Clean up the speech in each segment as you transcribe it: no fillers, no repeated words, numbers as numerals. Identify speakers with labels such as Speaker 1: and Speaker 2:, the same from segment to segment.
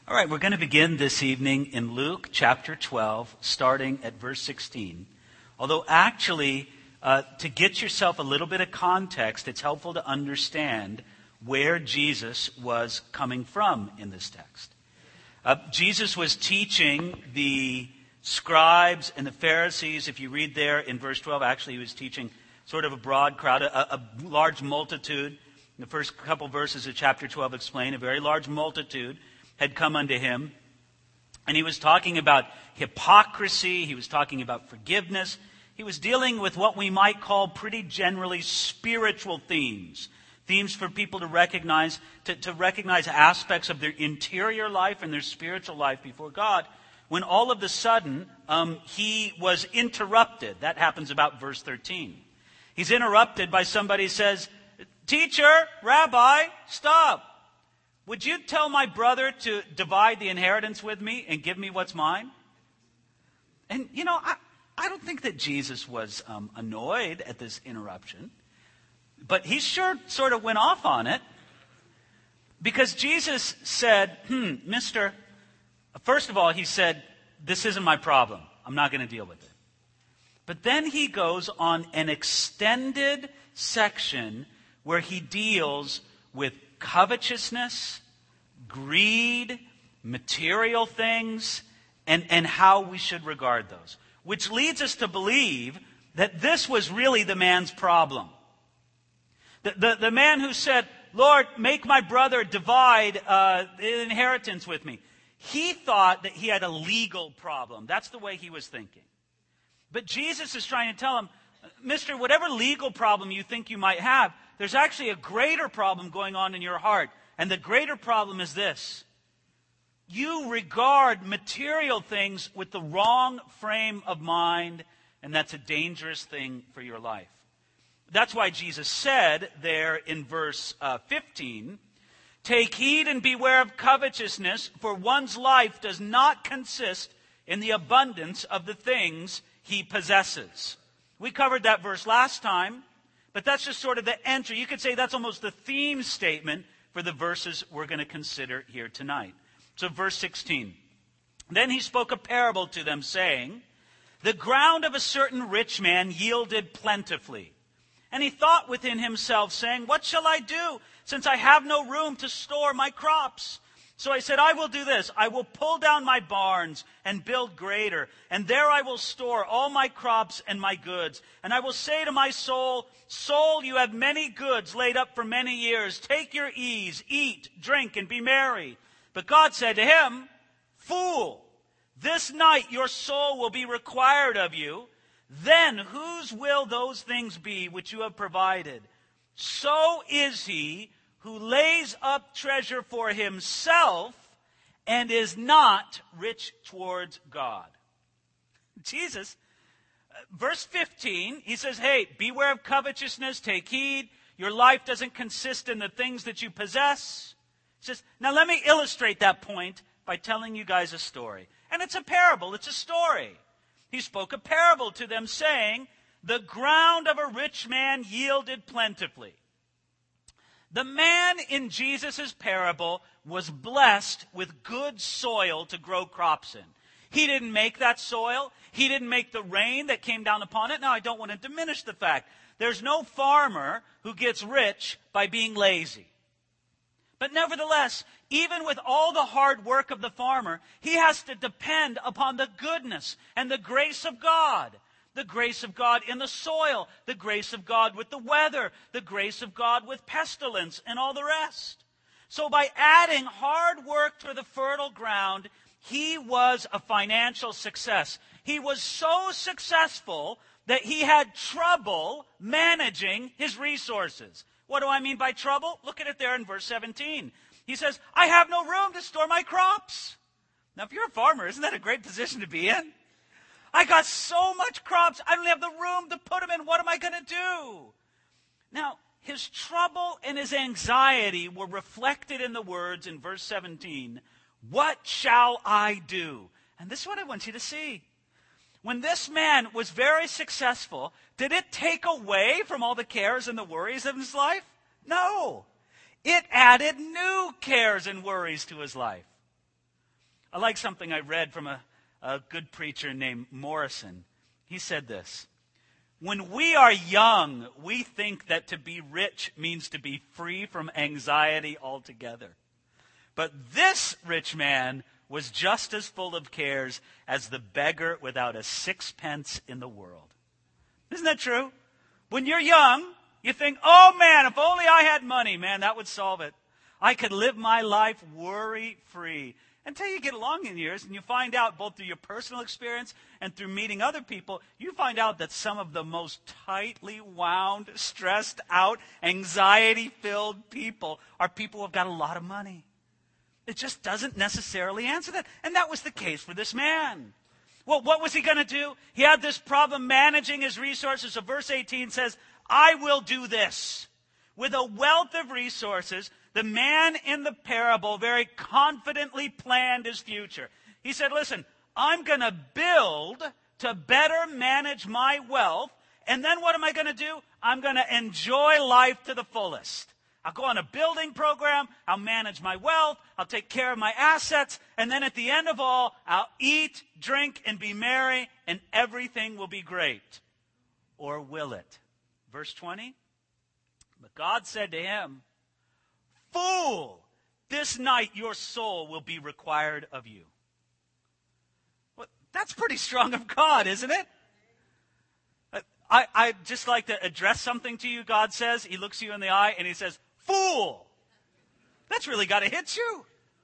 Speaker 1: All right, we're going to begin this evening in Luke chapter 12, starting at verse 16. Although actually, to get yourself a little bit of context, it's helpful to understand where Jesus was coming from in this text. Jesus was teaching the scribes and the Pharisees. If you read there in verse 12, actually he was teaching sort of a broad crowd, a large multitude. The first couple verses of chapter 12 explain a very large multitude had come unto him. And he was talking about hypocrisy. He was talking about forgiveness. He was dealing with what we might call pretty generally spiritual themes. Themes for people to recognize aspects of their interior life and their spiritual life before God. When all of a sudden, he was interrupted. That happens about verse 13. He's interrupted by somebody who says, "Teacher, Rabbi, stop. Would you tell my brother to divide the inheritance with me and give me what's mine?" And, I don't think that Jesus was annoyed at this interruption. But he sure sort of went off on it. Because Jesus said, mister, first of all, he said, "This isn't my problem. I'm not going to deal with it." But then he goes on an extended section where he deals with covetousness, greed, material things, and how we should regard those. Which leads us to believe that this was really the man's problem. The man who said, "Lord, make my brother divide the inheritance with me." He thought that he had a legal problem. That's the way he was thinking. But Jesus is trying to tell him, "Mister, whatever legal problem you think you might have, there's actually a greater problem going on in your heart. And the greater problem is this. You regard material things with the wrong frame of mind, and that's a dangerous thing for your life." That's why Jesus said there in verse 15, "Take heed and beware of covetousness, for one's life does not consist in the abundance of the things he possesses." We covered that verse last time, but that's just sort of the entry. You could say that's almost the theme statement for the verses we're going to consider here tonight. So verse 16, "Then he spoke a parable to them, saying, The ground of a certain rich man yielded plentifully. And he thought within himself, saying, What shall I do, since I have no room to store my crops? So I said, I will do this. I will pull down my barns and build greater, and there I will store all my crops and my goods. And I will say to my soul, Soul, you have many goods laid up for many years. Take your ease, eat, drink, and be merry. But God said to him, Fool, this night your soul will be required of you. Then whose will those things be which you have provided? So is he who lays up treasure for himself and is not rich towards God." Jesus, verse 15, he says, hey, beware of covetousness, take heed. Your life doesn't consist in the things that you possess. He says, now let me illustrate that point by telling you guys a story. And it's a parable, it's a story. He spoke a parable to them, saying, The ground of a rich man yielded plentifully. The man in Jesus' parable was blessed with good soil to grow crops in. He didn't make that soil. He didn't make the rain that came down upon it. Now, I don't want to diminish the fact. There's no farmer who gets rich by being lazy. But nevertheless, even with all the hard work of the farmer, he has to depend upon the goodness and the grace of God. The grace of God in the soil, the grace of God with the weather, the grace of God with pestilence and all the rest. So by adding hard work to the fertile ground, he was a financial success. He was so successful that he had trouble managing his resources. What do I mean by trouble? Look at it there in verse 17. He says, I have no room to store my crops. Now, if you're a farmer, isn't that a great position to be in? I got so much crops, I don't have the room to put them in. What am I going to do? Now, his trouble and his anxiety were reflected in the words in verse 17, What shall I do? And this is what I want you to see. When this man was very successful, did it take away from all the cares and the worries of his life? No. It added new cares and worries to his life. I like something I read from a good preacher named Morrison. He said this: when we are young, we think that to be rich means to be free from anxiety altogether. But this rich man was just as full of cares as the beggar without a sixpence in the world. Isn't that true? When you're young, you think, oh man, if only I had money, man, that would solve it. I could live my life worry-free. Until you get along in years and you find out, both through your personal experience and through meeting other people, you find out that some of the most tightly wound, stressed out, anxiety-filled people are people who have got a lot of money. It just doesn't necessarily answer that. And that was the case for this man. Well, what was he going to do? He had this problem managing his resources. So verse 18 says, I will do this. With a wealth of resources, the man in the parable very confidently planned his future. He said, listen, I'm going to build to better manage my wealth. And then what am I going to do? I'm going to enjoy life to the fullest. I'll go on a building program. I'll manage my wealth. I'll take care of my assets. And then at the end of all, I'll eat, drink, and be merry, and everything will be great. Or will it? Verse 20. But God said to him, fool, this night your soul will be required of you. Well, that's pretty strong of God, isn't it? I just like to address something to you, God says. He looks you in the eye and he says, fool. That's really got to hit you.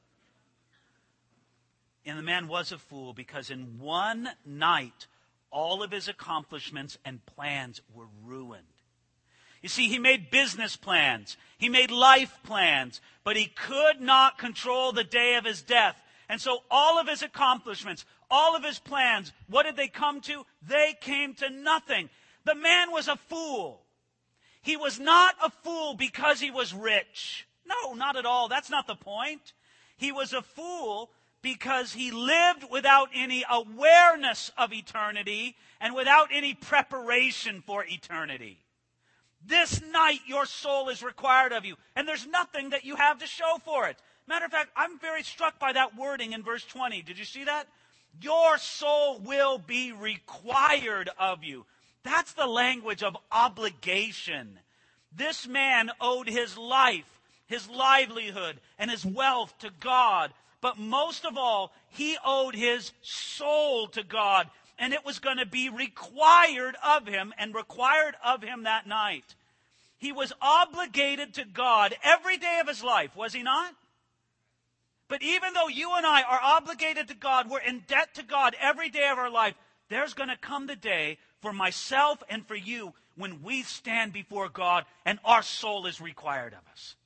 Speaker 1: And the man was a fool because in one night, all of his accomplishments and plans were ruined. You see, he made business plans. He made life plans. But he could not control the day of his death. And so all of his accomplishments, all of his plans, what did they come to? They came to nothing. The man was a fool. He was not a fool because he was rich. No, not at all. That's not the point. He was a fool because he lived without any awareness of eternity and without any preparation for eternity. This night your soul is required of you, and there's nothing that you have to show for it. Matter of fact, I'm very struck by that wording in verse 20. Did you see that? Your soul will be required of you. That's the language of obligation. This man owed his life, his livelihood, and his wealth to God. But most of all, he owed his soul to God. And it was going to be required of him and required of him that night. He was obligated to God every day of his life, was he not? But even though you and I are obligated to God, we're in debt to God every day of our life, there's going to come the day for myself and for you when we stand before God and our soul is required of us.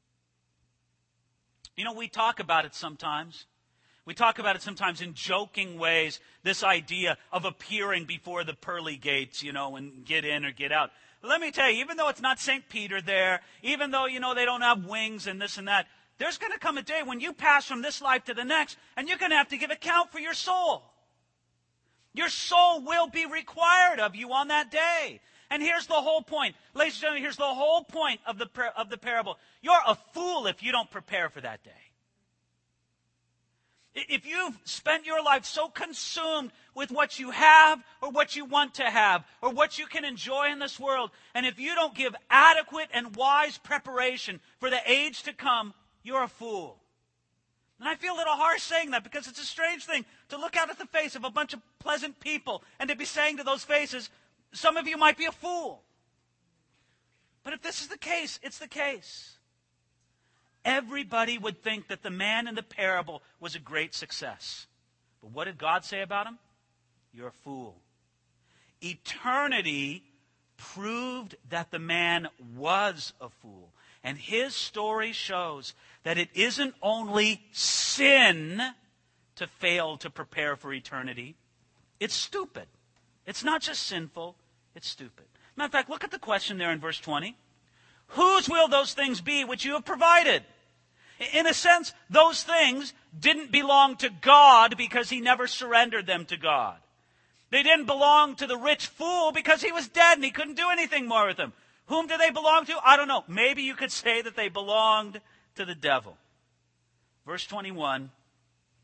Speaker 1: You know, we talk about it sometimes. We talk about it sometimes in joking ways, this idea of appearing before the pearly gates, and get in or get out. But let me tell you, even though it's not St. Peter there, even though, they don't have wings and this and that, there's going to come a day when you pass from this life to the next, and you're going to have to give account for your soul. Your soul will be required of you on that day. And here's the whole point. Ladies and gentlemen, here's the whole point of the parable. You're a fool if you don't prepare for that day. If you've spent your life so consumed with what you have or what you want to have or what you can enjoy in this world, and if you don't give adequate and wise preparation for the age to come, you're a fool. And I feel a little harsh saying that because it's a strange thing to look out at the face of a bunch of pleasant people and to be saying to those faces, some of you might be a fool. But if this is the case, it's the case. Everybody would think that the man in the parable was a great success. But what did God say about him? You're a fool. Eternity proved that the man was a fool. And his story shows that it isn't only sin to fail to prepare for eternity. It's stupid. It's not just sinful, it's stupid. Matter of fact, look at the question there in verse 20. Whose will those things be which you have provided? In a sense, those things didn't belong to God because he never surrendered them to God. They didn't belong to the rich fool because he was dead and he couldn't do anything more with them. Whom do they belong to? I don't know. Maybe you could say that they belonged to the devil. Verse 21,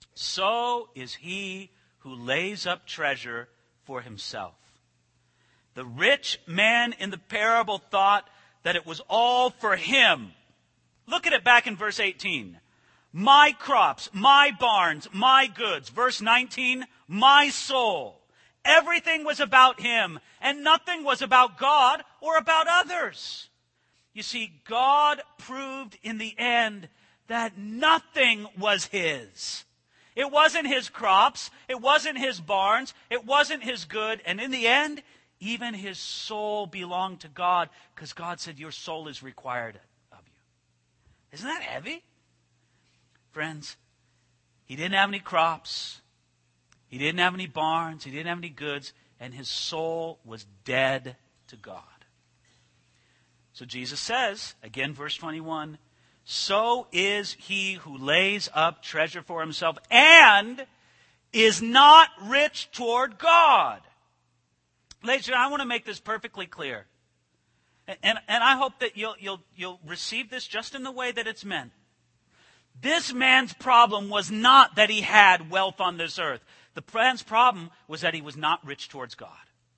Speaker 1: so is he who lays up treasure for himself. The rich man in the parable thought that it was all for him. Look at it back in verse 18. My crops, my barns, my goods. Verse 19, my soul. Everything was about him, and nothing was about God or about others. You see, God proved in the end that nothing was his. It wasn't his crops. It wasn't his barns. It wasn't his good. And in the end, even his soul belonged to God, because God said, your soul is required of you. Isn't that heavy? Friends, he didn't have any crops. He didn't have any barns. He didn't have any goods. And his soul was dead to God. So Jesus says, again, verse 21, so is he who lays up treasure for himself and is not rich toward God. Ladies and gentlemen, I want to make this perfectly clear. And I hope that you'll receive this just in the way that it's meant. This man's problem was not that he had wealth on this earth. The man's problem was that he was not rich towards God.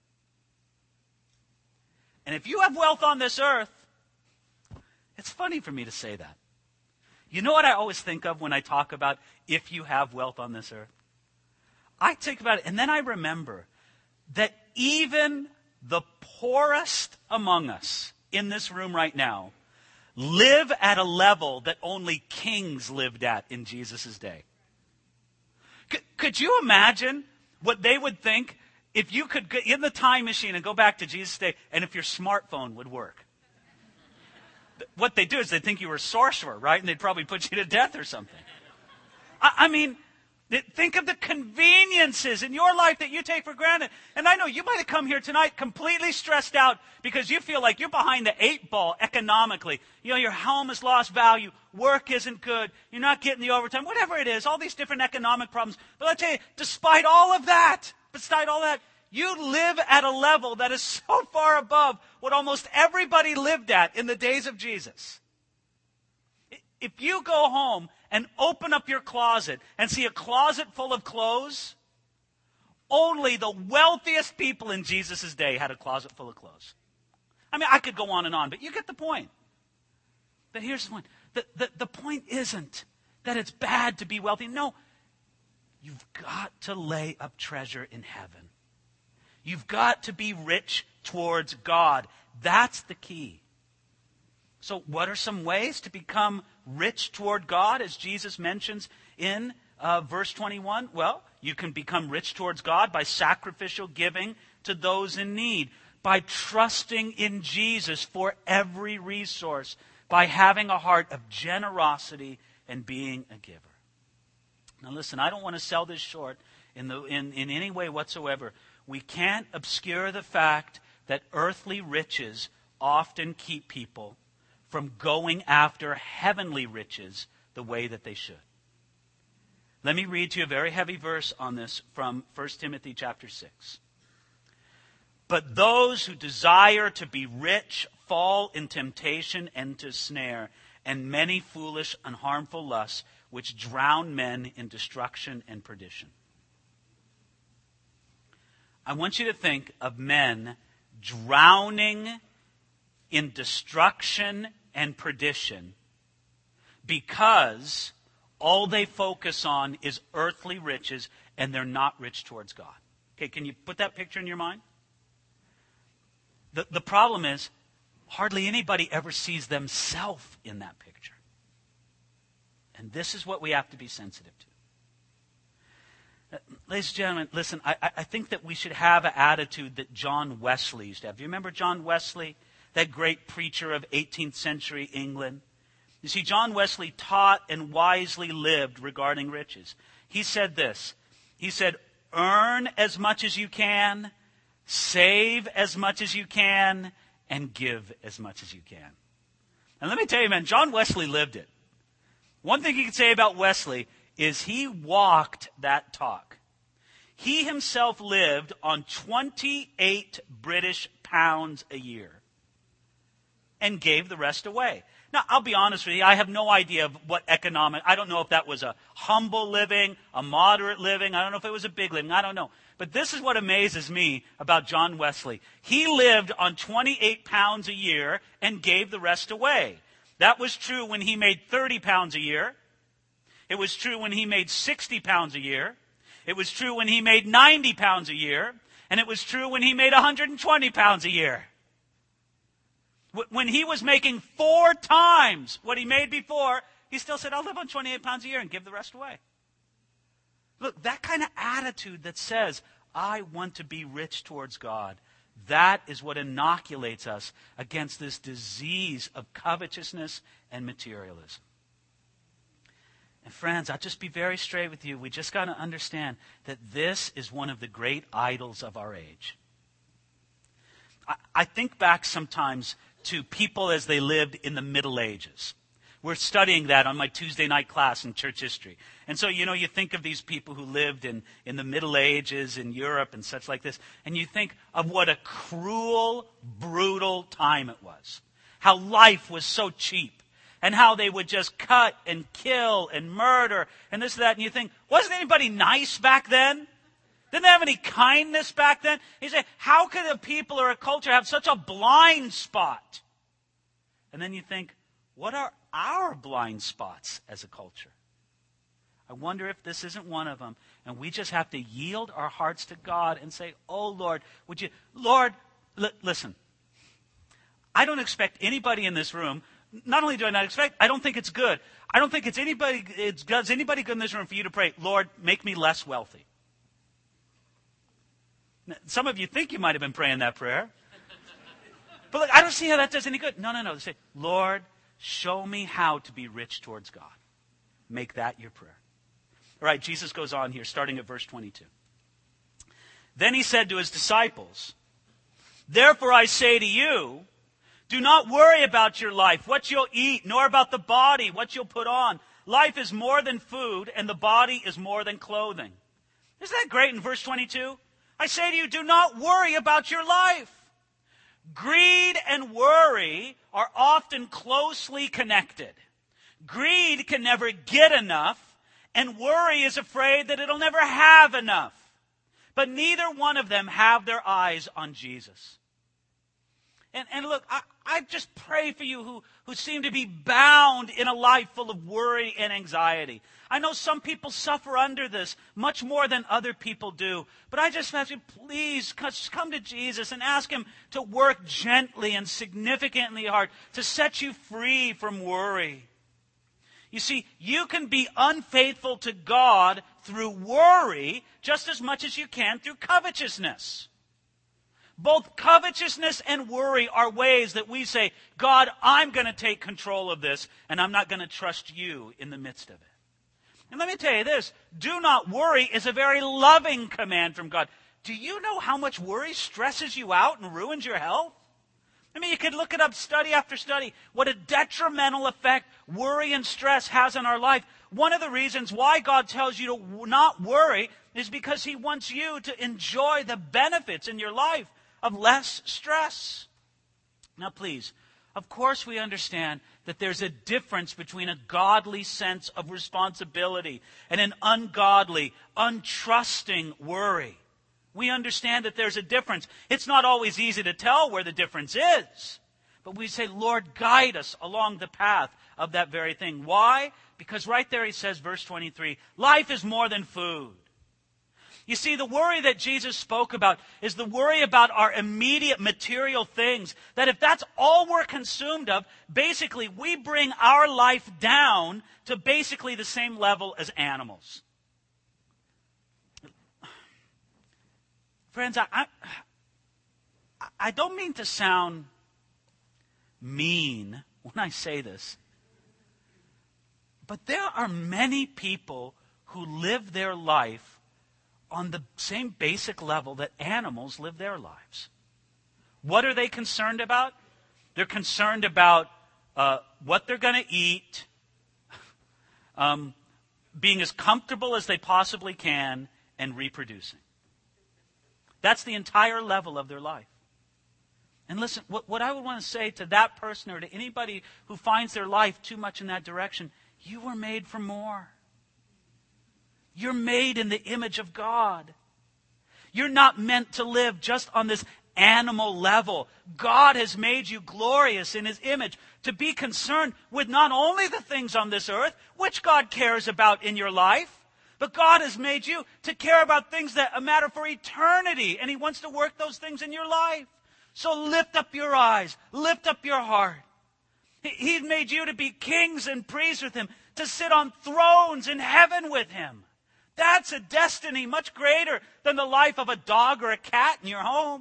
Speaker 1: And if you have wealth on this earth, it's funny for me to say that. You know what I always think of when I talk about if you have wealth on this earth? I think about it, and then I remember that even the poorest among us in this room right now live at a level that only kings lived at in Jesus' day. Could you imagine what they would think if you could get in the time machine and go back to Jesus' day, and if your smartphone would work? What they do is they think you were a sorcerer, right? And they'd probably put you to death or something. I mean, think of the conveniences in your life that you take for granted. And I know you might have come here tonight completely stressed out because you feel like you're behind the 8 ball economically. You know, your home has lost value. Work isn't good. You're not getting the overtime. Whatever it is, all these different economic problems. But I'll tell you, despite all that, you live at a level that is so far above what almost everybody lived at in the days of Jesus. If you go home and open up your closet and see a closet full of clothes, only the wealthiest people in Jesus' day had a closet full of clothes. I mean, I could go on and on, but you get the point. But here's the point. The point isn't that it's bad to be wealthy. No, you've got to lay up treasure in heaven. You've got to be rich towards God. That's the key. So what are some ways to become rich toward God, as Jesus mentions in verse 21? Well, you can become rich towards God by sacrificial giving to those in need, by trusting in Jesus for every resource, by having a heart of generosity and being a giver. Now listen, I don't want to sell this short in any way whatsoever. We can't obscure the fact that earthly riches often keep people from going after heavenly riches the way that they should. Let me read to you a very heavy verse on this from 1 Timothy chapter 6. But those who desire to be rich fall in temptation and to snare, and many foolish and harmful lusts, which drown men in destruction and perdition. I want you to think of men drowning in destruction and perdition because all they focus on is earthly riches and they're not rich towards God. Okay, can you put that picture in your mind? The problem is hardly anybody ever sees themselves in that picture. And this is what we have to be sensitive to. Ladies and gentlemen, listen, I think that we should have an attitude that John Wesley used to have. Do you remember John Wesley, that great preacher of 18th century England? You see, John Wesley taught and wisely lived regarding riches. He said this. He said, earn as much as you can, save as much as you can, and give as much as you can. And let me tell you, man, John Wesley lived it. One thing you can say about Wesley is he walked that talk. He himself lived on 28 British pounds a year and gave the rest away. Now, I'll be honest with you, I have no idea of what economic, I don't know if that was a humble living, a moderate living, I don't know if it was a big living, I don't know. But this is what amazes me about John Wesley. He lived on 28 pounds a year and gave the rest away. That was true when he made 30 pounds a year. It was true when he made 60 pounds a year. It was true when he made 90 pounds a year. And it was true when he made 120 pounds a year. When he was making 4 times what he made before, he still said, I'll live on 28 pounds a year and give the rest away. Look, that kind of attitude that says, I want to be rich towards God, that is what inoculates us against this disease of covetousness and materialism. And friends, I'll just be very straight with you. We just got to understand that this is one of the great idols of our age. I think back sometimes to people as they lived in the Middle Ages. We're studying that on my Tuesday night class in church history. And so, you think of these people who lived in the Middle Ages in Europe and such like this, and you think of what a cruel, brutal time it was. How life was so cheap, and how they would just cut and kill and murder and this and that. And you think, wasn't anybody nice back then? Didn't they have any kindness back then? You say, how could a people or a culture have such a blind spot? And then you think, what are our blind spots as a culture? I wonder if this isn't one of them. And we just have to yield our hearts to God and say, oh, Lord, would you, Lord, listen. I don't expect anybody in this room, not only do I not expect, I don't think it's good. I don't think it does anybody good in this room for you to pray, Lord, make me less wealthy. Now, some of you think you might have been praying that prayer. But look, I don't see how that does any good. No. Say, Lord, show me how to be rich towards God. Make that your prayer. All right, Jesus goes on here, starting at verse 22. Then he said to his disciples, therefore I say to you, do not worry about your life, what you'll eat, nor about the body, what you'll put on. Life is more than food, and the body is more than clothing. Isn't that great in verse 22? I say to you, do not worry about your life. Greed and worry are often closely connected. Greed can never get enough, and worry is afraid that it'll never have enough. But neither one of them have their eyes on Jesus. And look, I just pray for you who seem to be bound in a life full of worry and anxiety. I know some people suffer under this much more than other people do. But I just ask you, please come to Jesus and ask him to work gently and significantly hard to set you free from worry. You see, you can be unfaithful to God through worry just as much as you can through covetousness. Both covetousness and worry are ways that we say, God, I'm going to take control of this, and I'm not going to trust you in the midst of it. And let me tell you this, do not worry is a very loving command from God. Do you know how much worry stresses you out and ruins your health? I mean, you could look it up study after study, what a detrimental effect worry and stress has on our life. One of the reasons why God tells you to not worry is because he wants you to enjoy the benefits in your life of less stress. Now, please, of course we understand that there's a difference between a godly sense of responsibility and an ungodly, untrusting worry. We understand that there's a difference. It's not always easy to tell where the difference is. But we say, Lord, guide us along the path of that very thing. Why? Because right there he says, verse 23, life is more than food. You see, the worry that Jesus spoke about is the worry about our immediate material things. That if that's all we're consumed of, basically we bring our life down to basically the same level as animals. Friends, I don't mean to sound mean when I say this, but there are many people who live their life on the same basic level that animals live their lives. What are they concerned about? They're concerned about what they're going to eat, being as comfortable as they possibly can, and reproducing. That's the entire level of their life. And listen, what I would want to say to that person or to anybody who finds their life too much in that direction, you were made for more. You're made in the image of God. You're not meant to live just on this animal level. God has made you glorious in His image to be concerned with not only the things on this earth, which God cares about in your life, but God has made you to care about things that matter for eternity, and He wants to work those things in your life. So lift up your eyes, lift up your heart. He made you to be kings and priests with Him, to sit on thrones in heaven with Him. That's a destiny much greater than the life of a dog or a cat in your home.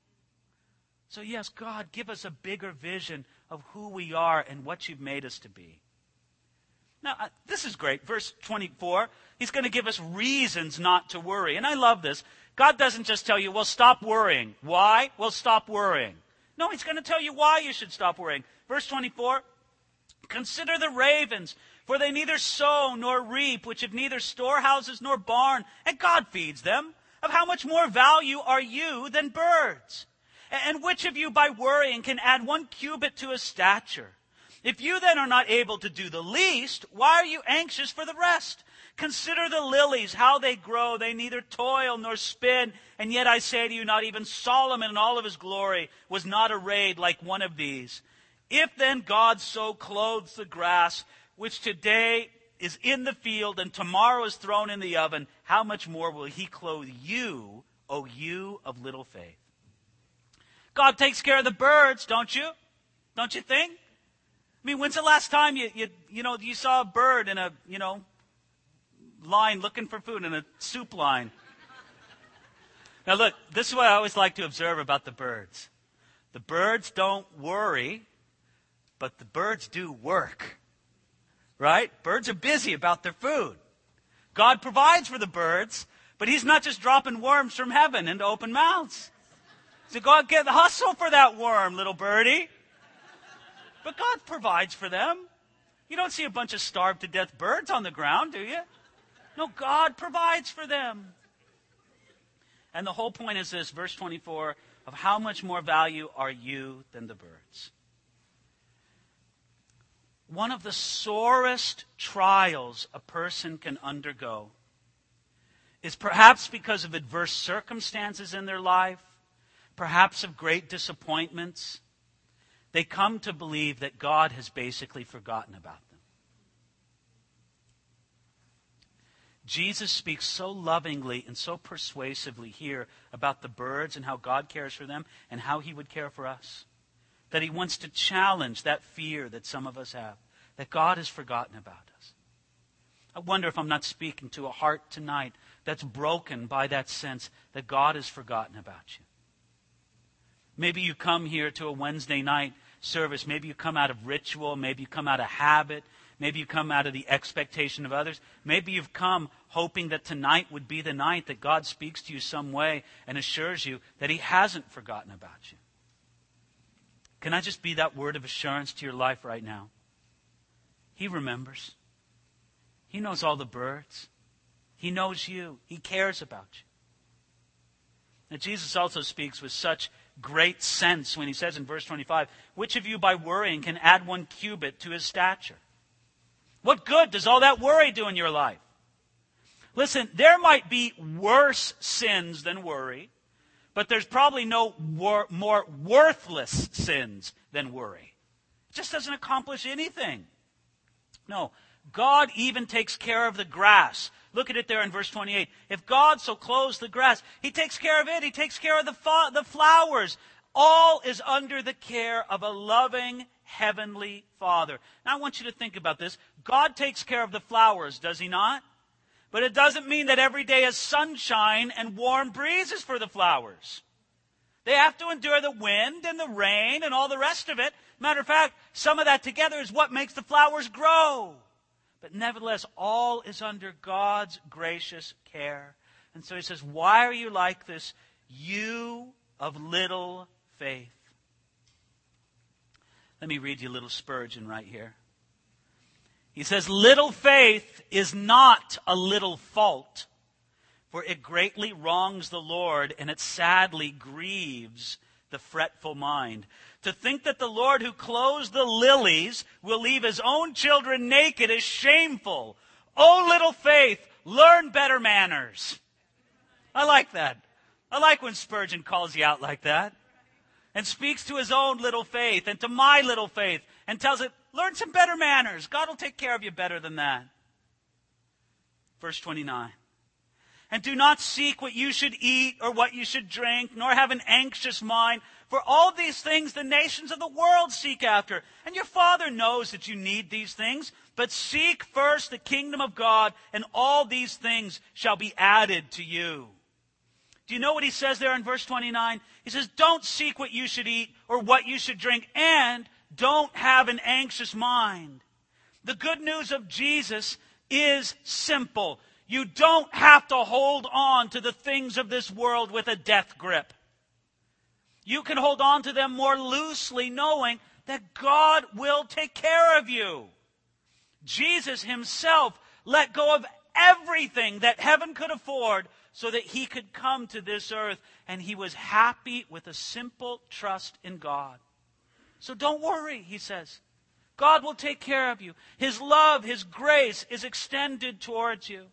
Speaker 1: So yes, God, give us a bigger vision of who we are and what You've made us to be. Now, this is great. Verse 24, He's going to give us reasons not to worry. And I love this. God doesn't just tell you, well, stop worrying. Why? Well, stop worrying. No, He's going to tell you why you should stop worrying. Verse 24, consider the ravens, for they neither sow nor reap, which have neither storehouses nor barn, and God feeds them. Of how much more value are you than birds? And which of you by worrying can add 1 cubit to his stature? If you then are not able to do the least, why are you anxious for the rest? Consider the lilies, how they grow. They neither toil nor spin. And yet I say to you, not even Solomon in all of his glory was not arrayed like one of these. If then God so clothes the grass, which today is in the field and tomorrow is thrown in the oven, how much more will He clothe you, O you of little faith? God takes care of the birds, don't you? Don't you think? I mean, when's the last time you saw a bird in a, line looking for food, in a soup line? Now look, this is what I always like to observe about the birds. The birds don't worry, but the birds do work. Right? Birds are busy about their food. God provides for the birds, but He's not just dropping worms from heaven into open mouths. So God, get the hustle for that worm, little birdie. But God provides for them. You don't see a bunch of starved to death birds on the ground, do you? No, God provides for them. And the whole point is this, verse 24, of how much more value are you than the birds? One of the sorest trials a person can undergo is perhaps because of adverse circumstances in their life, perhaps of great disappointments. They come to believe that God has basically forgotten about them. Jesus speaks so lovingly and so persuasively here about the birds and how God cares for them and how He would care for us, that He wants to challenge that fear that some of us have, that God has forgotten about us. I wonder if I'm not speaking to a heart tonight that's broken by that sense that God has forgotten about you. Maybe you come here to a Wednesday night service. Maybe you come out of ritual. Maybe you come out of habit. Maybe you come out of the expectation of others. Maybe you've come hoping that tonight would be the night that God speaks to you some way and assures you that He hasn't forgotten about you. Can I just be that word of assurance to your life right now? He remembers. He knows all the birds. He knows you. He cares about you. Now, Jesus also speaks with such great sense when He says in verse 25, which of you by worrying can add 1 cubit to his stature? What good does all that worry do in your life? Listen, there might be worse sins than worry, but there's probably no more worthless sins than worry. It just doesn't accomplish anything. No, God even takes care of the grass. Look at it there in verse 28. If God so clothes the grass, He takes care of it. He takes care of the flowers. All is under the care of a loving heavenly Father. Now I want you to think about this. God takes care of the flowers, does He not? But it doesn't mean that every day is sunshine and warm breezes for the flowers. They have to endure the wind and the rain and all the rest of it. Matter of fact, some of that together is what makes the flowers grow. But nevertheless, all is under God's gracious care. And so He says, why are you like this, you of little faith? Let me read you a little Spurgeon right here. He says, little faith is not a little fault, for it greatly wrongs the Lord, and it sadly grieves the fretful mind. To think that the Lord who clothes the lilies will leave his own children naked is shameful. O little faith, learn better manners. I like that. I like when Spurgeon calls you out like that and speaks to his own little faith and to my little faith and tells it, learn some better manners. God will take care of you better than that. Verse 29. And do not seek what you should eat or what you should drink, nor have an anxious mind. For all these things the nations of the world seek after. And your Father knows that you need these things. But seek first the kingdom of God, and all these things shall be added to you. Do you know what he says there in verse 29? He says, don't seek what you should eat or what you should drink, and don't have an anxious mind. The good news of Jesus is simple. You don't have to hold on to the things of this world with a death grip. You can hold on to them more loosely, knowing that God will take care of you. Jesus himself let go of everything that heaven could afford so that he could come to this earth, and he was happy with a simple trust in God. So don't worry, he says. God will take care of you. His love, his grace is extended towards you.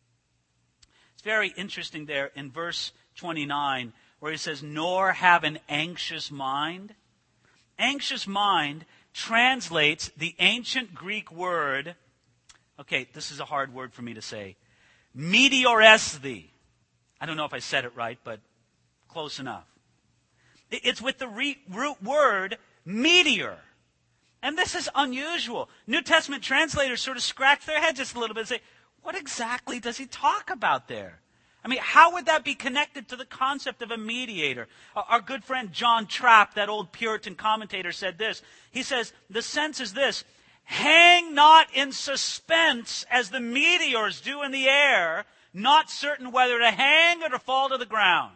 Speaker 1: It's very interesting there in verse 29 where he says, nor have an anxious mind. Anxious mind translates the ancient Greek word, okay, this is a hard word for me to say, meteoresthi. I don't know if I said it right, but close enough. It's with the root word meteor. And this is unusual. New Testament translators sort of scratch their head just a little bit and say, what exactly does he talk about there? I mean, how would that be connected to the concept of a mediator? Our good friend John Trapp, that old Puritan commentator, said this. He says, the sense is this: hang not in suspense as the meteors do in the air, not certain whether to hang or to fall to the ground.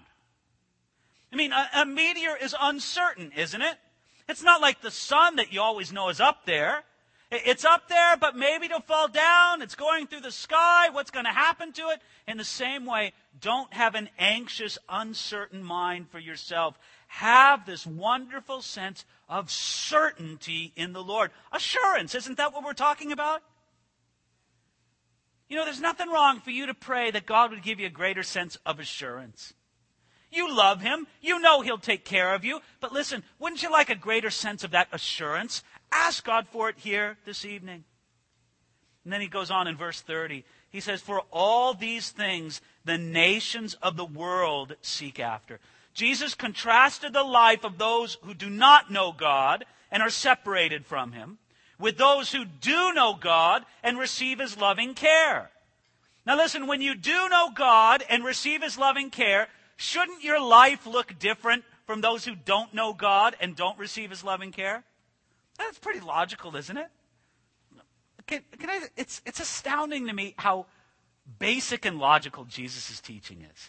Speaker 1: I mean, a meteor is uncertain, isn't it? It's not like the sun that you always know is up there. It's up there, but maybe it'll fall down. It's going through the sky. What's going to happen to it? In the same way, don't have an anxious, uncertain mind for yourself. Have this wonderful sense of certainty in the Lord. Assurance, isn't that what we're talking about? You know, there's nothing wrong for you to pray that God would give you a greater sense of assurance. You love him. You know he'll take care of you. But listen, wouldn't you like a greater sense of that assurance? Ask God for it here this evening. And then he goes on in verse 30. He says, for all these things the nations of the world seek after. Jesus contrasted the life of those who do not know God and are separated from him with those who do know God and receive his loving care. Now listen, when you do know God and receive his loving care, shouldn't your life look different from those who don't know God and don't receive his loving care? That's pretty logical, isn't it? It's astounding to me how basic and logical Jesus' teaching is.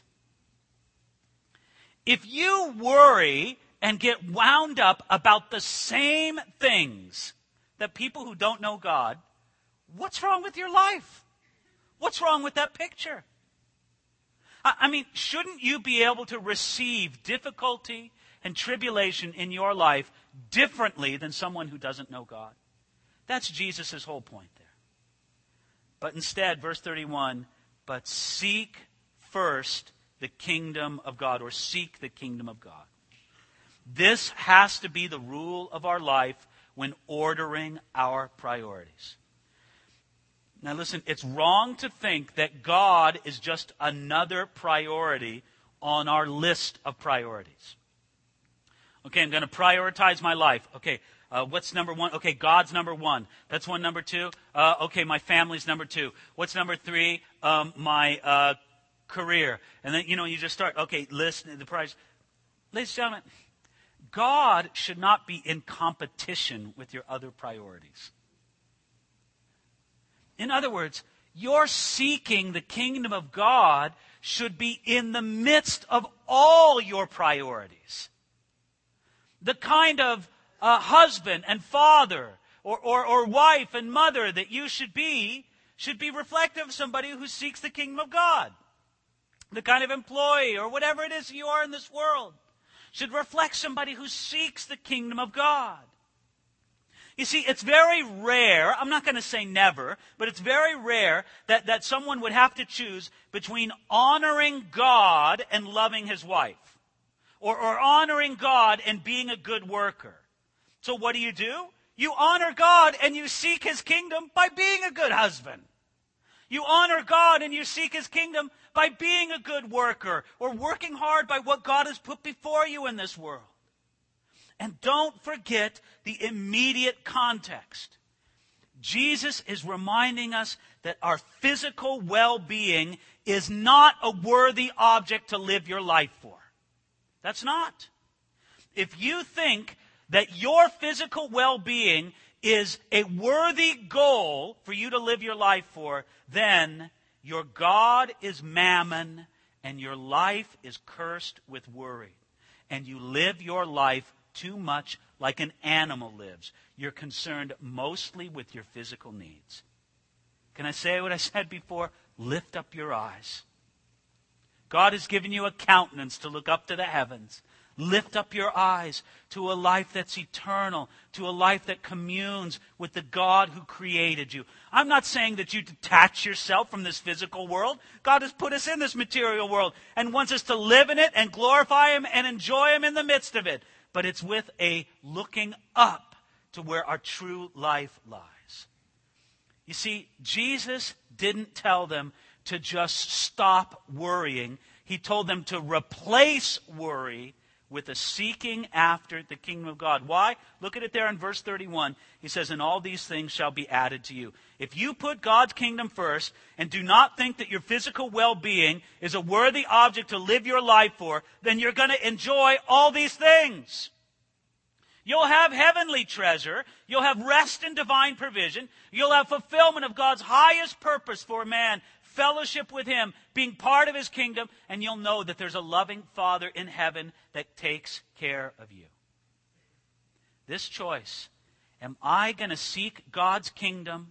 Speaker 1: If you worry and get wound up about the same things that people who don't know God, what's wrong with your life? What's wrong with that picture? I mean, shouldn't you be able to receive difficulty and tribulation in your life differently than someone who doesn't know God? That's Jesus' whole point there. But instead, verse 31, but seek first the kingdom of God, or seek the kingdom of God. This has to be the rule of our life when ordering our priorities. Now listen, it's wrong to think that God is just another priority on our list of priorities. Okay, I'm going to prioritize my life. Okay, what's number one? Okay, God's number one. That's one. Number two. Okay, my family's number two. What's number three? My career. And then, you just start, okay, list the priorities. Ladies and gentlemen, God should not be in competition with your other priorities. In other words, your seeking the kingdom of God should be in the midst of all your priorities. The kind of husband and father or wife and mother that you should be reflective of somebody who seeks the kingdom of God. The kind of employee or whatever it is you are in this world should reflect somebody who seeks the kingdom of God. You see, it's very rare, I'm not going to say never, but it's very rare that someone would have to choose between honoring God and loving his wife. Or honoring God and being a good worker. So what do? You honor God and you seek his kingdom by being a good husband. You honor God and you seek his kingdom by being a good worker or working hard by what God has put before you in this world. And don't forget the immediate context. Jesus is reminding us that our physical well-being is not a worthy object to live your life for. That's not. If you think that your physical well-being is a worthy goal for you to live your life for, then your God is mammon and your life is cursed with worry. And you live your life too much like an animal lives. You're concerned mostly with your physical needs. Can I say what I said before? Lift up your eyes. God has given you a countenance to look up to the heavens. Lift up your eyes to a life that's eternal, to a life that communes with the God who created you. I'm not saying that you detach yourself from this physical world. God has put us in this material world and wants us to live in it and glorify him and enjoy him in the midst of it. But it's with a looking up to where our true life lies. You see, Jesus didn't tell them to just stop worrying. He told them to replace worry with a seeking after the kingdom of God. Why? Look at it there in verse 31. He says, and all these things shall be added to you. If you put God's kingdom first and do not think that your physical well-being is a worthy object to live your life for, then you're going to enjoy all these things. You'll have heavenly treasure. You'll have rest in divine provision. You'll have fulfillment of God's highest purpose for man, fellowship with him, being part of his kingdom, and you'll know that there's a loving Father in heaven that takes care of you. This choice, am I going to seek God's kingdom,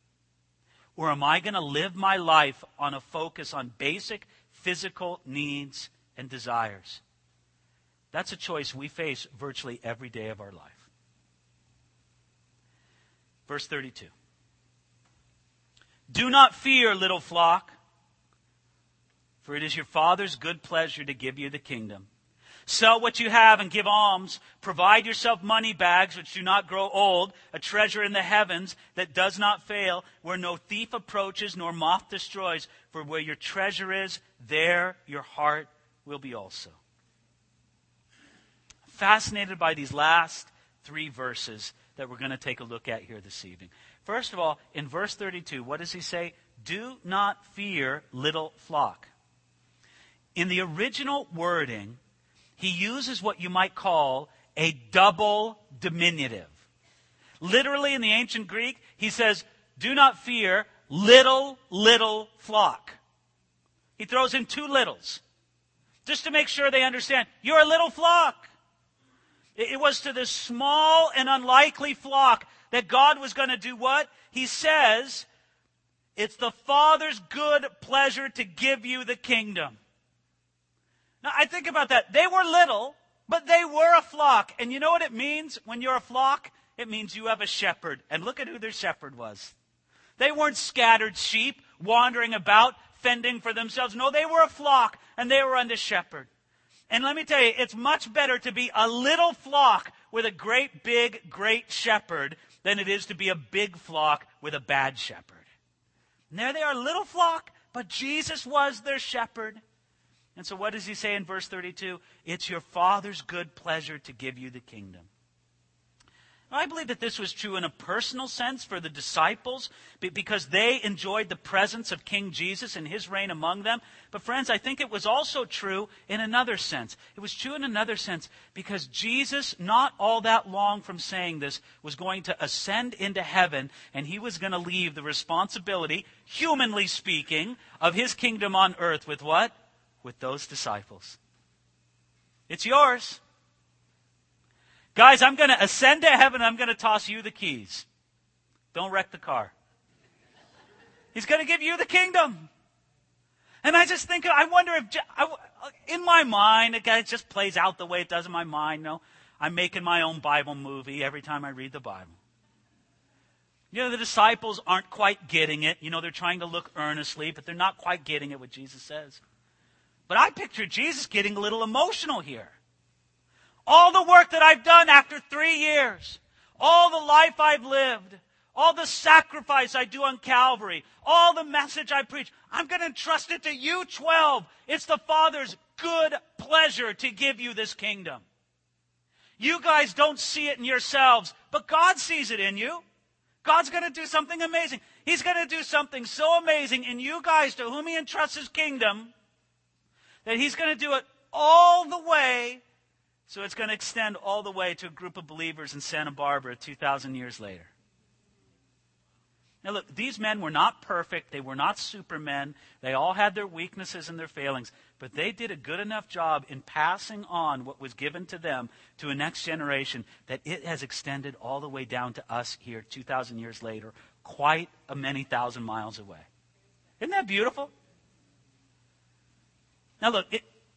Speaker 1: or am I going to live my life on a focus on basic physical needs and desires? That's a choice we face virtually every day of our life. Verse 32. Do not fear, little flock, for it is your Father's good pleasure to give you the kingdom. Sell what you have and give alms. Provide yourself money bags which do not grow old, a treasure in the heavens that does not fail, where no thief approaches nor moth destroys. For where your treasure is, there your heart will be also. Fascinated by these last three verses that we're going to take a look at here this evening. First of all, in verse 32, what does he say? Do not fear, little flock. In the original wording, he uses what you might call a double diminutive. Literally in the ancient Greek, he says, do not fear, little flock. He throws in two littles, just to make sure they understand, you're a little flock. It was to this small and unlikely flock that God was going to do what? He says, it's the Father's good pleasure to give you the kingdom. Now, I think about that. They were little, but they were a flock. And you know what it means when you're a flock? It means you have a shepherd. And look at who their shepherd was. They weren't scattered sheep wandering about, fending for themselves. No, they were a flock, and they were under shepherd. And let me tell you, it's much better to be a little flock with a great shepherd than it is to be a big flock with a bad shepherd. And there they are, little flock, but Jesus was their shepherd. And so what does he say in verse 32? It's your Father's good pleasure to give you the kingdom. Now, I believe that this was true in a personal sense for the disciples because they enjoyed the presence of King Jesus and his reign among them. But friends, I think it was also true in another sense. It was true in another sense because Jesus, not all that long from saying this, was going to ascend into heaven, and he was going to leave the responsibility, humanly speaking, of his kingdom on earth with what? With those disciples. It's yours. Guys, I'm going to ascend to heaven and I'm going to toss you the keys. Don't wreck the car. He's going to give you the kingdom. And I just think, I wonder if, in my mind, it just plays out the way it does in my mind. No, I'm making my own Bible movie every time I read the Bible. The disciples aren't quite getting it. They're trying to look earnestly, but they're not quite getting it, what Jesus says. But I picture Jesus getting a little emotional here. All the work that I've done after 3 years, all the life I've lived, all the sacrifice I do on Calvary, all the message I preach, I'm going to entrust it to you 12. It's the Father's good pleasure to give you this kingdom. You guys don't see it in yourselves, but God sees it in you. God's going to do something amazing. He's going to do something so amazing in you guys to whom He entrusts His kingdom that He's going to do it all the way. So it's going to extend all the way to a group of believers in Santa Barbara 2,000 years later. Now look, these men were not perfect. They were not supermen. They all had their weaknesses and their failings. But they did a good enough job in passing on what was given to them to a next generation that it has extended all the way down to us here 2,000 years later, quite a many thousand miles away. Isn't that beautiful? Now look,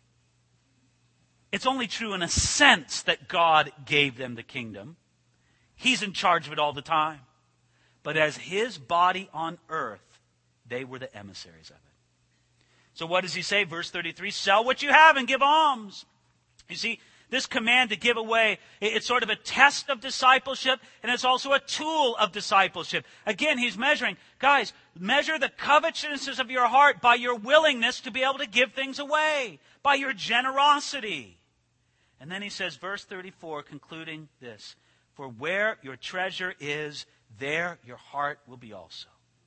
Speaker 1: it's only true in a sense that God gave them the kingdom. He's in charge of it all the time. But as His body on earth, they were the emissaries of it. So what does He say? Verse 33, sell what you have and give alms. You see, this command to give away, it's sort of a test of discipleship, and it's also a tool of discipleship. Again, He's measuring. Guys, measure the covetousness of your heart by your willingness to be able to give things away, by your generosity. And then He says, verse 34, concluding this, for where your treasure is, there your heart will be also.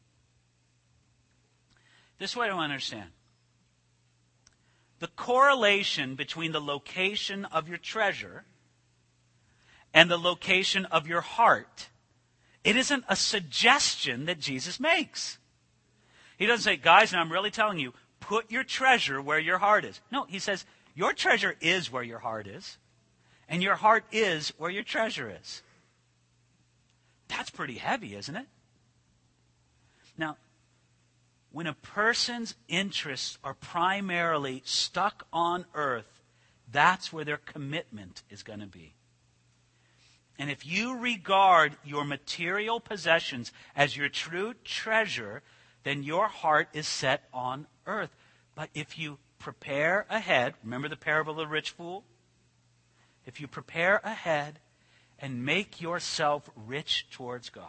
Speaker 1: This is what I don't understand. The correlation between the location of your treasure and the location of your heart, it isn't a suggestion that Jesus makes. He doesn't say, guys, and I'm really telling you, put your treasure where your heart is. No, He says, your treasure is where your heart is, and your heart is where your treasure is. That's pretty heavy, isn't it? Now, when a person's interests are primarily stuck on earth, that's where their commitment is going to be. And if you regard your material possessions as your true treasure, then your heart is set on earth. But if you prepare ahead, remember the parable of the rich fool? If you prepare ahead and make yourself rich towards God.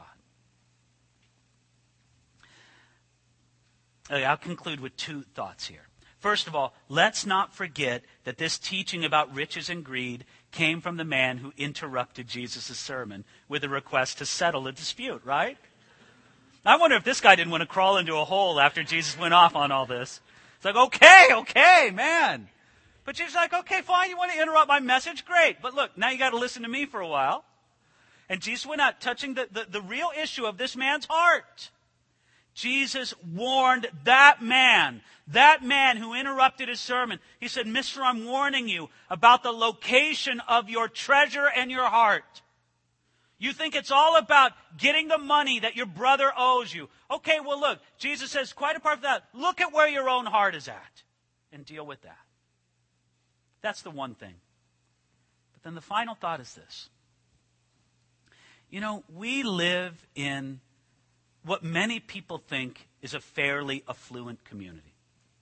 Speaker 1: I'll conclude with 2 thoughts here. First of all, let's not forget that this teaching about riches and greed came from the man who interrupted Jesus' sermon with a request to settle a dispute, right? I wonder if this guy didn't want to crawl into a hole after Jesus went off on all this. It's like, okay, man. But Jesus is like, okay, fine, you want to interrupt my message? Great. But look, now you got to listen to me for a while. And Jesus went out touching the real issue of this man's heart. Jesus warned that man who interrupted his sermon. He said, Mister, I'm warning you about the location of your treasure and your heart. You think it's all about getting the money that your brother owes you. Okay, well look, Jesus says, quite apart from that, look at where your own heart is at and deal with that. That's the one thing. But then the final thought is this. You know, we live in what many people think is a fairly affluent community.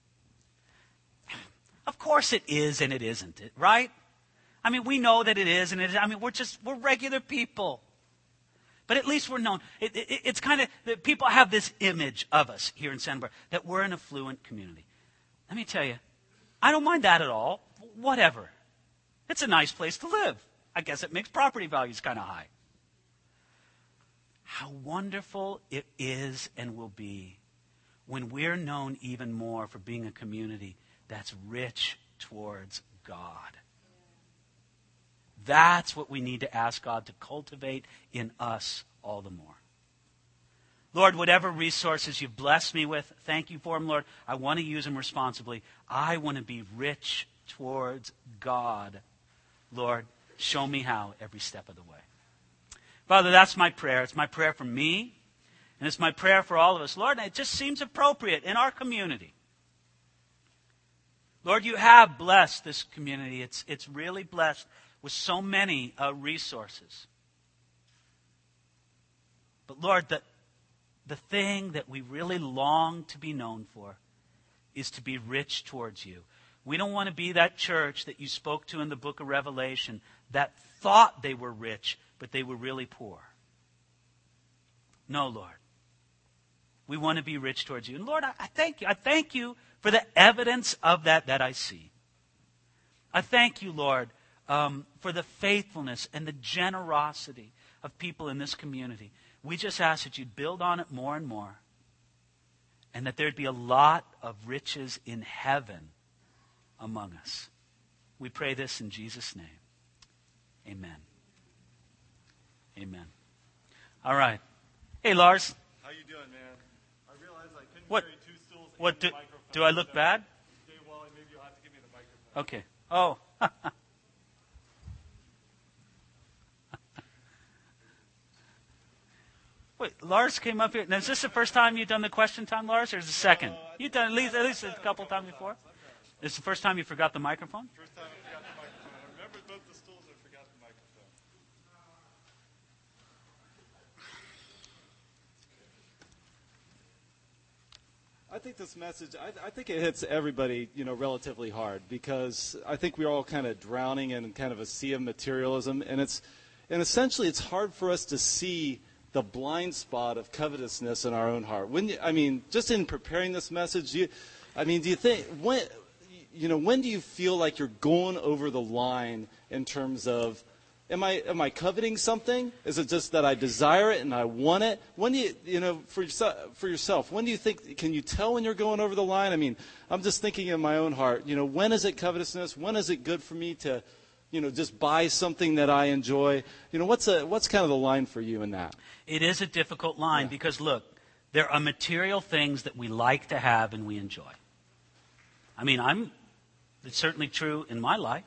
Speaker 1: Of course it is and it isn't, right? I mean, we know that it is and it is. I mean, we're regular people. But at least we're known. It's kind of, that people have this image of us here in Santa Barbara, that we're an affluent community. Let me tell you, I don't mind that at all. Whatever. It's a nice place to live. I guess it makes property values kind of high. How wonderful it is and will be when we're known even more for being a community that's rich towards God. That's what we need to ask God to cultivate in us all the more. Lord, whatever resources you've blessed me with, thank you for them, Lord. I want to use them responsibly. I want to be rich towards God. Lord, show me how every step of the way. Father, that's my prayer. It's my prayer for me, and it's my prayer for all of us. Lord, it just seems appropriate in our community. Lord, you have blessed this community. It's really blessed with so many resources. But Lord, the thing that we really long to be known for is to be rich towards you. We don't want to be that church that you spoke to in the book of Revelation that thought they were rich, but they were really poor. No, Lord. We want to be rich towards you. And Lord, I thank you. I thank you for the evidence of that I see. I thank you, Lord, for the faithfulness and the generosity of people in this community. We just ask that you'd build on it more and more, and that there'd be a lot of riches in heaven among us. We pray this in Jesus' name. Amen. Amen. All right. Hey, Lars.
Speaker 2: How you doing, man? I realized I couldn't
Speaker 1: What?
Speaker 2: carry two stools and
Speaker 1: What
Speaker 2: a microphone.
Speaker 1: do I look bad?
Speaker 2: Dave Wally, maybe you'll have to give me the microphone.
Speaker 1: Okay. Oh. Wait, Lars came up here. Now, is this the first time you've done the question time, Lars, or is it the second? You've done at least a couple times before? This is the first time you forgot the microphone?
Speaker 2: First time I forgot the microphone. I remembered both the stools and forgot the microphone. I think this message, I think it hits everybody, relatively hard, because I think we're all kind of drowning in kind of a sea of materialism, and essentially it's hard for us to see the blind spot of covetousness in our own heart. Just in preparing this message, do you think when do you feel like you're going over the line in terms of, am I coveting something? Is it just that I desire it and I want it? When do you, for yourself, when do you think, can you tell when you're going over the line? I'm just thinking in my own heart, when is it covetousness? When is it good for me to, just buy something that I enjoy? What's kind of the line for you in that?
Speaker 1: It is a difficult line because, look, there are material things that we like to have and we enjoy. It's certainly true in my life.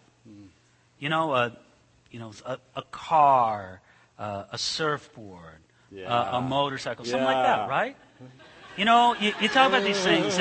Speaker 1: A car, a surfboard, a motorcycle, something like that, right? You talk about these things,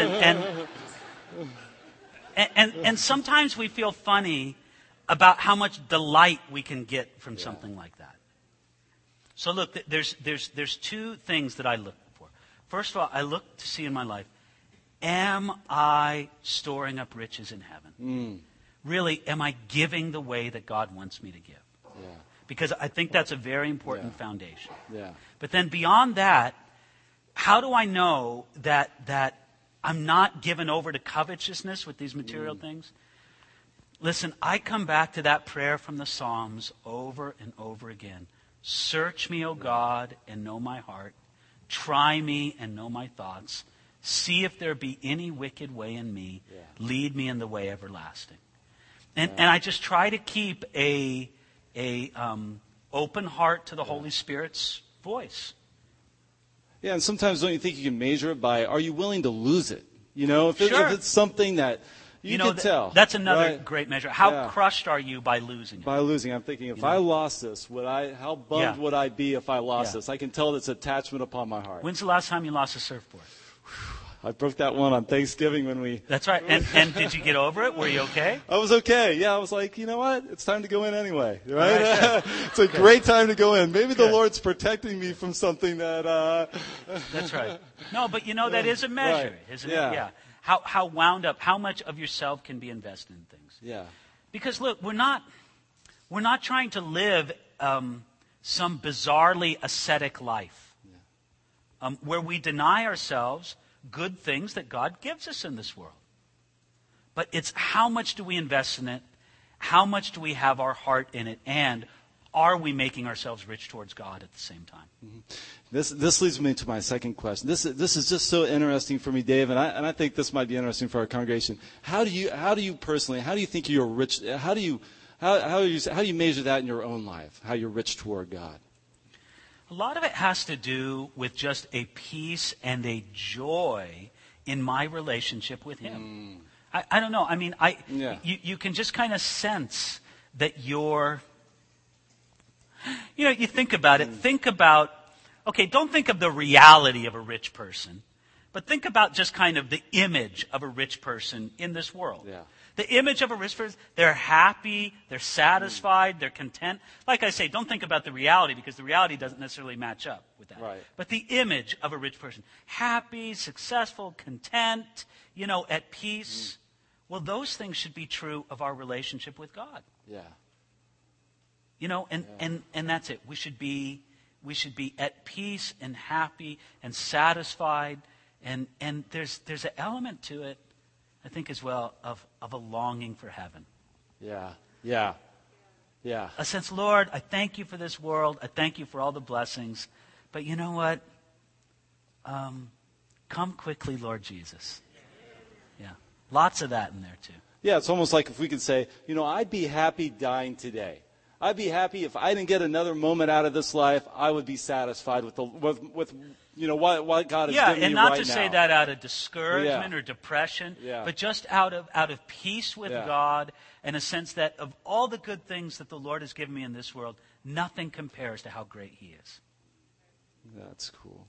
Speaker 1: and sometimes we feel funny about how much delight we can get from something like that. So look, there's two things that I look for. First of all, I look to see in my life, am I storing up riches in heaven? Really, am I giving the way that God wants me to give?
Speaker 2: Yeah.
Speaker 1: Because I think that's a very important foundation.
Speaker 2: Yeah.
Speaker 1: But then beyond that, how do I know that I'm not given over to covetousness with these material things? Listen, I come back to that prayer from the Psalms over and over again. Search me, O God, and know my heart. Try me and know my thoughts. See if there be any wicked way in me.
Speaker 2: Yeah.
Speaker 1: Lead me in the way everlasting. And I just try to keep a open heart to the Holy Spirit's voice.
Speaker 2: Yeah, and sometimes don't you think you can measure it by, are you willing to lose it? If it's something that you can tell.
Speaker 1: That's another
Speaker 2: right?
Speaker 1: great measure. How crushed are you by losing it?
Speaker 2: By losing, I'm thinking, if I lost this, how bummed would I be if I lost this? I can tell that's attachment upon my heart.
Speaker 1: When's the last time you lost a surfboard?
Speaker 2: I broke that one on Thanksgiving when we...
Speaker 1: That's right. And did you get over it? Were you okay?
Speaker 2: I was okay. Yeah, I was like, you know what? It's time to go in anyway. Right?
Speaker 1: Right,
Speaker 2: it's a great time to go in. Maybe the Lord's protecting me from something that...
Speaker 1: That's right. No, but that is a measure,
Speaker 2: right.
Speaker 1: isn't it? Yeah. How wound up, how much of yourself can be invested in things.
Speaker 2: Yeah.
Speaker 1: Because look, we're not trying to live some bizarrely ascetic life where we deny ourselves good things that God gives us in this world. But it's how much do we invest in it? How much do we have our heart in it? And are we making ourselves rich towards God at the same time?
Speaker 2: Mm-hmm. This leads me to my second question. This is just so interesting for me, Dave, and I think this might be interesting for our congregation. How do you personally? How do you think you're rich? How do you measure that in your own life? How you're rich toward God?
Speaker 1: A lot of it has to do with just a peace and a joy in my relationship with Him. I don't know. You can just kind of sense that you're, you think about it. Think about, okay, don't think of the reality of a rich person, But think about just kind of the image of a rich person in this world.
Speaker 2: Yeah.
Speaker 1: The image of a rich person, they're happy, they're satisfied, they're content. Like I say, don't think about the reality because the reality doesn't necessarily match up with that.
Speaker 2: Right.
Speaker 1: But the image of a rich person, happy, successful, content, at peace. Well, those things should be true of our relationship with God.
Speaker 2: Yeah.
Speaker 1: And that's it. We should be at peace and happy and satisfied. And there's an element to it, I think, as well, of a longing for heaven.
Speaker 2: Yeah.
Speaker 1: A sense, Lord, I thank you for this world. I thank you for all the blessings. But you know what? Come quickly, Lord Jesus. Yeah. Lots of that in there, too.
Speaker 2: Yeah, it's almost like if we could say, I'd be happy dying today. I'd be happy if I didn't get another moment out of this life. I would be satisfied with what God has given me right now.
Speaker 1: Yeah, and not to say that out of discouragement or depression, but just out of peace with God and a sense that of all the good things that the Lord has given me in this world, nothing compares to how great He is.
Speaker 2: That's cool.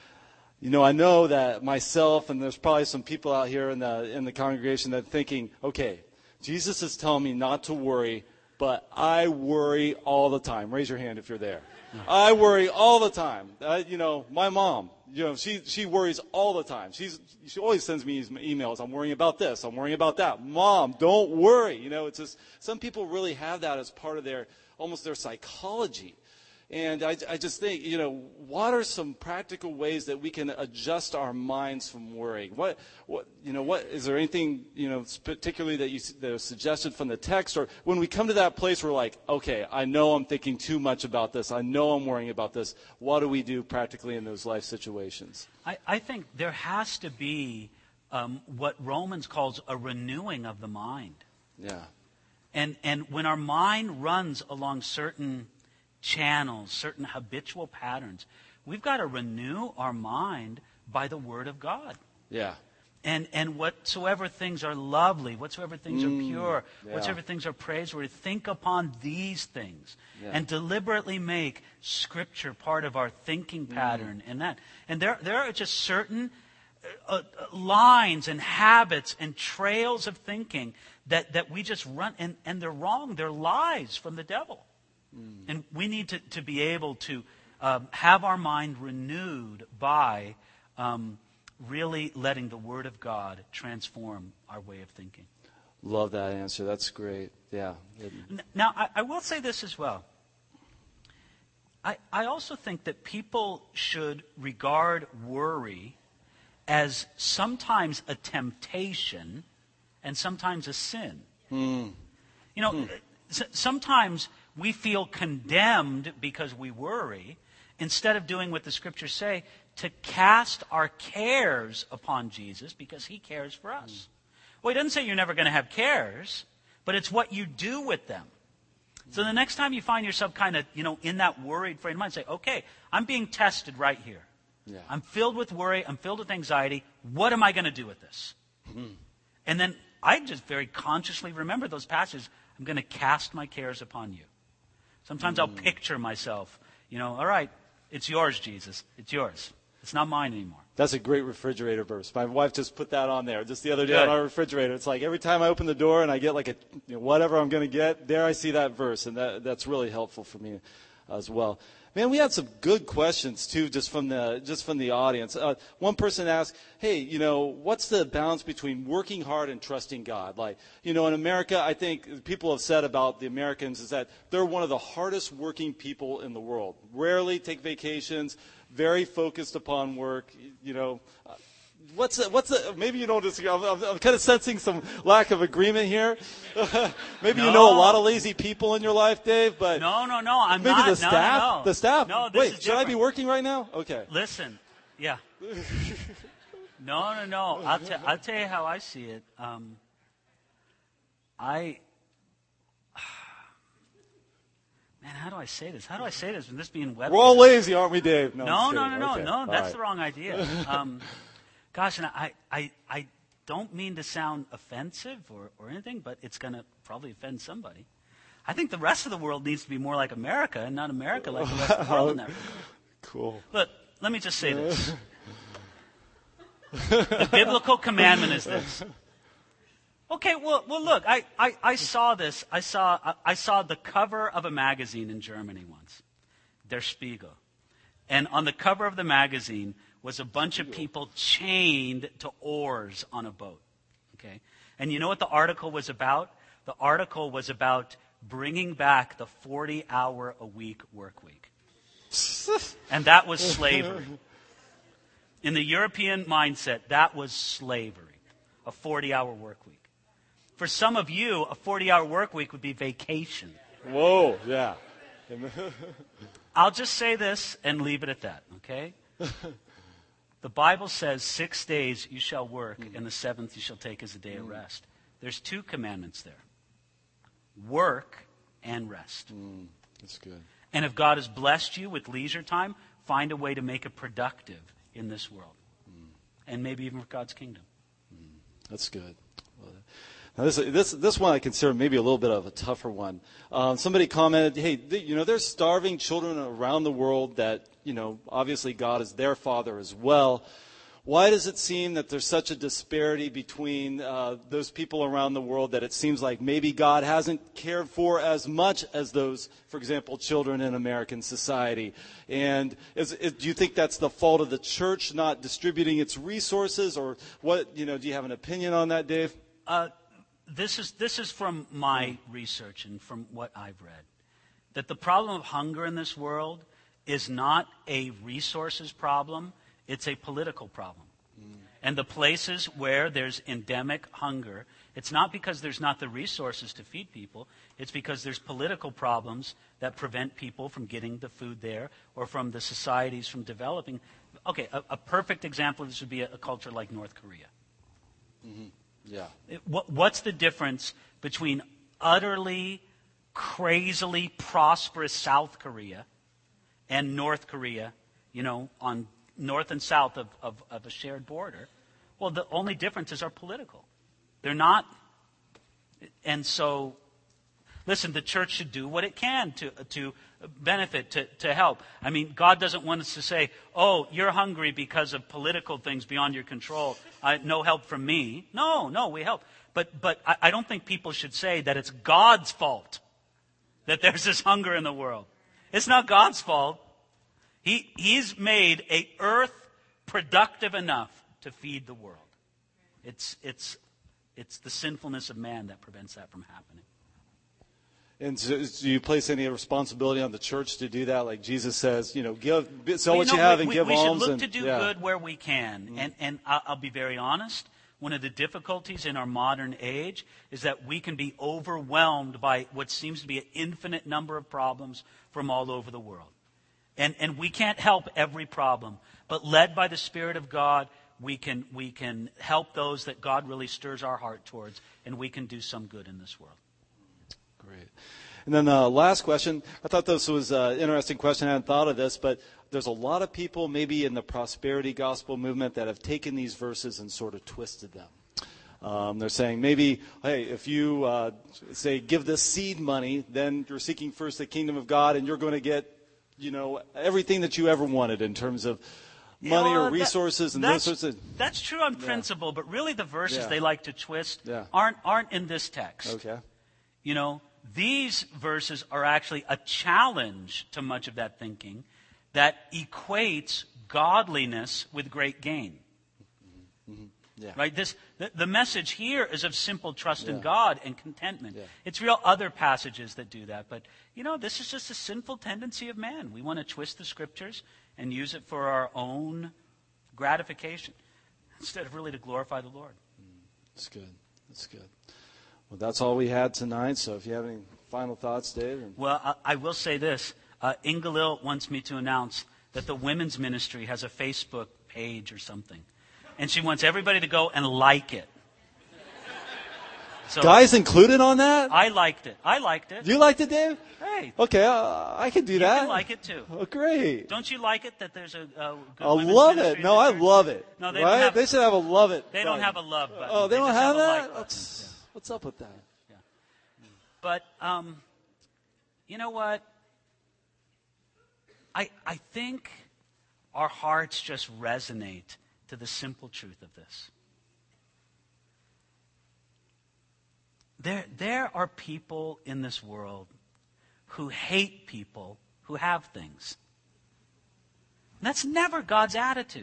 Speaker 2: I know that myself, and there's probably some people out here in the congregation that are thinking, okay, Jesus is telling me not to worry, but I worry all the time. Raise your hand if you're there. I worry all the time. My mom, she worries all the time. She always sends me emails. I'm worrying about this. I'm worrying about that. Mom, don't worry. It's just some people really have that as part of almost their psychology. And I just think, what are some practical ways that we can adjust our minds from worrying? What is there anything, particularly that is suggested from the text? Or when we come to that place where we're like, okay, I know I'm thinking too much about this. I know I'm worrying about this. What do we do practically in those life situations?
Speaker 1: I think there has to be what Romans calls a renewing of the mind.
Speaker 2: Yeah.
Speaker 1: And when our mind runs along certain channels, certain habitual patterns, we've got to renew our mind by the Word of God.
Speaker 2: Yeah.
Speaker 1: And whatsoever things are lovely, whatsoever things are pure, whatsoever things are praiseworthy, think upon these things and deliberately make Scripture part of our thinking pattern and that. And there are just certain lines and habits and trails of thinking that we just run, and they're wrong. They're lies from the devil. And we need to be able to have our mind renewed by really letting the Word of God transform our way of thinking.
Speaker 2: Love that answer. That's great. Yeah.
Speaker 1: Now, I will say this as well. I also think that people should regard worry as sometimes a temptation and sometimes a sin. Sometimes we feel condemned because we worry, instead of doing what the Scriptures say, to cast our cares upon Jesus because He cares for us. Well, He doesn't say you're never going to have cares, but it's what you do with them. So the next time you find yourself kind of, in that worried frame of mind, say, okay, I'm being tested right here.
Speaker 2: Yeah.
Speaker 1: I'm filled with worry. I'm filled with anxiety. What am I going to do with this? And then I just very consciously remember those passages. I'm going to cast my cares upon you. Sometimes I'll picture myself, all right, it's yours, Jesus. It's yours. It's not mine anymore.
Speaker 2: That's a great refrigerator verse. My wife just put that on there just the other day on our refrigerator. It's like every time I open the door and I get like whatever I'm going to get, there I see that verse, and that's really helpful for me as well. Man, we had some good questions too, just from the audience. One person asked, "Hey, what's the balance between working hard and trusting God?" Like, in America, I think people have said about the Americans is that they're one of the hardest working people in the world. Rarely take vacations, very focused upon work. What's the, maybe you don't disagree. I'm kind of sensing some lack of agreement here. Maybe you know a lot of lazy people in your life, Dave, but
Speaker 1: no, I'm
Speaker 2: maybe
Speaker 1: not.
Speaker 2: the staff.
Speaker 1: No.
Speaker 2: The staff.
Speaker 1: No, this
Speaker 2: Wait,
Speaker 1: is
Speaker 2: should I be working right now? Okay.
Speaker 1: Listen, yeah. No. I'll tell you how I see it. Man, how do I say this? How do I say this with this being web?
Speaker 2: We're all lazy, aren't we, Dave?
Speaker 1: No.
Speaker 2: Okay.
Speaker 1: That's the wrong idea. Gosh, and I don't mean to sound offensive or anything, but it's going to probably offend somebody. I think the rest of the world needs to be more like America and not America like the rest of the world in that regard.
Speaker 2: Cool.
Speaker 1: Look, let me just say this. The biblical commandment is this. Okay, well, look, I saw this. I saw the cover of a magazine in Germany once, Der Spiegel. And on the cover of the magazine was a bunch of people chained to oars on a boat. Okay? And you know what the article was about? The article was about bringing back the 40-hour-a-week work week. And that was slavery. In the European mindset, that was slavery, a 40-hour work week. For some of you, a 40-hour work week would be vacation.
Speaker 2: Whoa, yeah.
Speaker 1: I'll just say this and leave it at that, okay? The Bible says 6 days you shall work, and the seventh you shall take as a day of rest. There's two commandments there. Work and rest.
Speaker 2: That's good.
Speaker 1: And if God has blessed you with leisure time, find a way to make it productive in this world. And maybe even for God's kingdom.
Speaker 2: That's good. Now this one I consider maybe a little bit of a tougher one. Somebody commented, hey, there's starving children around the world that, obviously God is their father as well. Why does it seem that there's such a disparity between those people around the world that it seems like maybe God hasn't cared for as much as those, for example, children in American society? And do you think that's the fault of the church not distributing its resources, or what? Do you have an opinion on that, Dave?
Speaker 1: This is from my research and from what I've read, that the problem of hunger in this world is not a resources problem, it's a political problem. And the places where there's endemic hunger, it's not because there's not the resources to feed people, it's because there's political problems that prevent people from getting the food there or from the societies from developing. Okay, a perfect example of this would be a culture like North Korea.
Speaker 2: Mm-hmm. Yeah.
Speaker 1: What's the difference between utterly, crazily prosperous South Korea and North Korea, on north and south of a shared border? Well, the only differences are political. They're not. And so, listen, the church should do what it can to benefit, to help. I mean, God doesn't want us to say, oh, you're hungry because of political things beyond your control. No help from me. No, we help. But I don't think people should say that it's God's fault that there's this hunger in the world. It's not God's fault. He's made a earth productive enough to feed the world. It's the sinfulness of man that prevents that from happening.
Speaker 2: And so, do you place any responsibility on the church to do that? Like Jesus says, sell what you have and give alms.
Speaker 1: We should look to do good where we can. Mm-hmm. And I'll be very honest. One of the difficulties in our modern age is that we can be overwhelmed by what seems to be an infinite number of problems from all over the world. And we can't help every problem. But led by the Spirit of God, we can help those that God really stirs our heart towards. And we can do some good in this world.
Speaker 2: Great. And then the last question, I thought this was an interesting question. I hadn't thought of this, but there's a lot of people maybe in the prosperity gospel movement that have taken these verses and sort of twisted them. They're saying maybe, hey, if you say give this seed money, then you're seeking first the kingdom of God and you're going to get, everything that you ever wanted in terms of money or resources and those sorts of.
Speaker 1: That's true on principle, but really the verses they like to twist aren't in this text.
Speaker 2: Okay.
Speaker 1: These verses are actually a challenge to much of that thinking that equates godliness with great gain.
Speaker 2: Mm-hmm. Yeah.
Speaker 1: Right? The message here is of simple trust in God and contentment. Yeah. It's real other passages that do that. But, this is just a sinful tendency of man. We want to twist the scriptures and use it for our own gratification instead of really to glorify the Lord.
Speaker 2: That's good. That's good. Well, that's all we had tonight. So if you have any final thoughts, Dave?
Speaker 1: Well, I will say this. Inga Lill wants me to announce that the women's ministry has a Facebook page or something. And she wants everybody to go and like it. So,
Speaker 2: guys included on that?
Speaker 1: I liked it.
Speaker 2: You liked it, Dave?
Speaker 1: Hey.
Speaker 2: Okay, I can do that.
Speaker 1: You can like it too.
Speaker 2: Oh, great.
Speaker 1: Don't you like it that there's a good
Speaker 2: I love it. No, I love it.
Speaker 1: No, they
Speaker 2: right?
Speaker 1: don't have,
Speaker 2: they should have a love it.
Speaker 1: They don't have a love button.
Speaker 2: Oh, they don't have that?
Speaker 1: Like
Speaker 2: what's up with that?
Speaker 1: Yeah. But, you know what? I think our hearts just resonate to the simple truth of this. There are people in this world who hate people who have things. That's never God's attitude.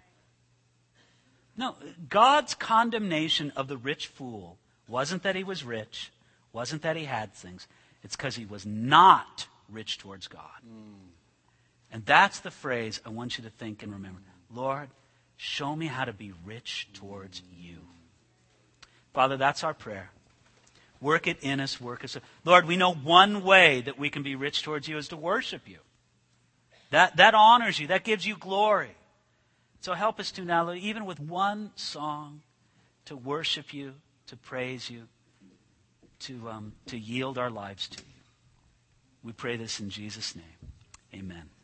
Speaker 1: No, God's condemnation of the rich fool wasn't that he was rich, wasn't that he had things. It's because he was not rich towards God. And that's the phrase I want you to think and remember. Lord, show me how to be rich towards you. Father, that's our prayer. Work it in us, work us. Lord, we know one way that we can be rich towards you is to worship you. That honors you. That gives you glory. So help us to now, Lord, even with one song, to worship you, to praise you, to yield our lives to you. We pray this in Jesus' name. Amen.